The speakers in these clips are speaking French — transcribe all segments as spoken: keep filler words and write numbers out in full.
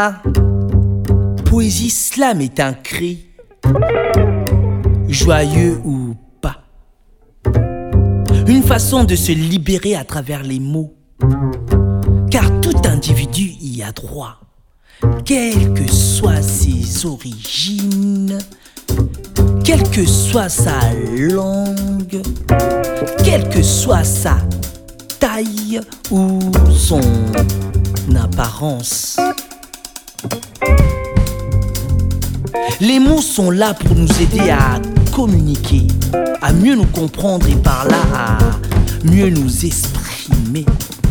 La poésie slam est un cri, joyeux ou pas. Une façon de se libérer à travers les mots. Car tout individu y a droit, quelles que soient ses origines, quelle que soit sa langue, quelle que soit sa taille ou son apparence. Les mots sont là pour nous aider à communiquer, à mieux nous comprendre et par là à mieux nous exprimer.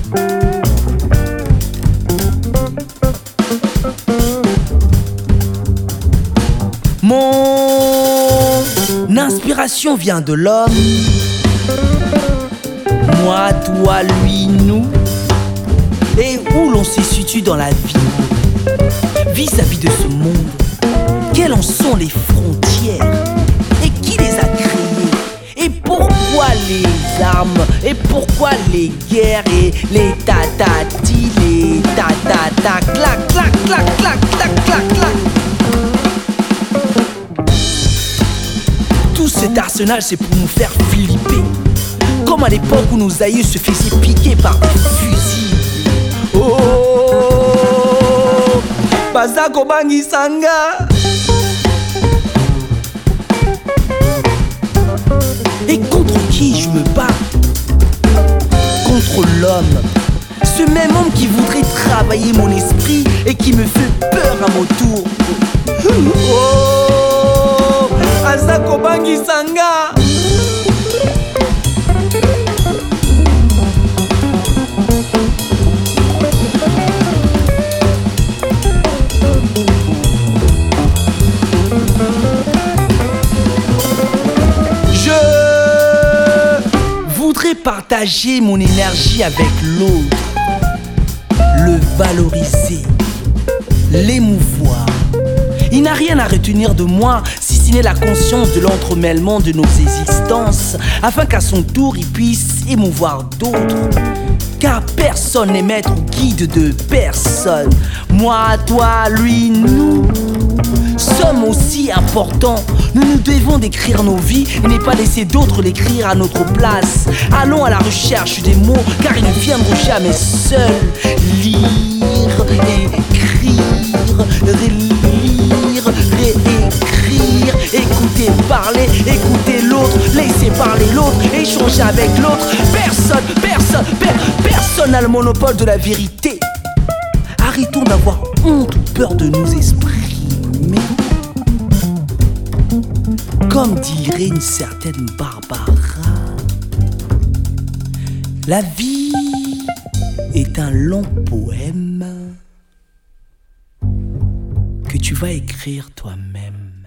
Mon inspiration vient de l'homme. Moi, toi, lui, nous. Et où l'on se situe dans la vie, vis-à-vis de ce monde. Quelles en sont les frontières? Et qui les a créées? Et pourquoi les armes? Et pourquoi les guerres? Et les tatati, les tatata, clac, clac, clac, clac, clac, clac, clac. Tout cet arsenal, c'est pour nous faire flipper. Comme à l'époque où nos aïeux se faisaient piquer par des fusils. Oh, Bazako Bangisanga. Et contre qui je me bats? Contre l'homme. Ce même homme qui voudrait travailler mon esprit et qui me fait peur à mon tour. Oh, Azako Bangisanga. Partager mon énergie avec l'autre, le valoriser, l'émouvoir. Il n'a rien à retenir de moi si ce n'est la conscience de l'entremêlement de nos existences, afin qu'à son tour il puisse émouvoir d'autres. Car personne n'est maître ou guide de personne. Moi, toi, lui, nous sommes aussi importants. Nous nous devons d'écrire nos vies et ne pas laisser d'autres l'écrire à notre place. Allons à la recherche des mots, car ils ne viendront jamais seuls. Lire, écrire, relire, réécrire, écouter, parler, écouter l'autre, laisser parler l'autre, échanger avec l'autre. Personne, personne, per, personne n'a le monopole de la vérité. Arrêtons d'avoir honte ou peur de nous exprimer. Comme dirait une certaine Barbara, la vie est un long poème que tu vas écrire toi-même.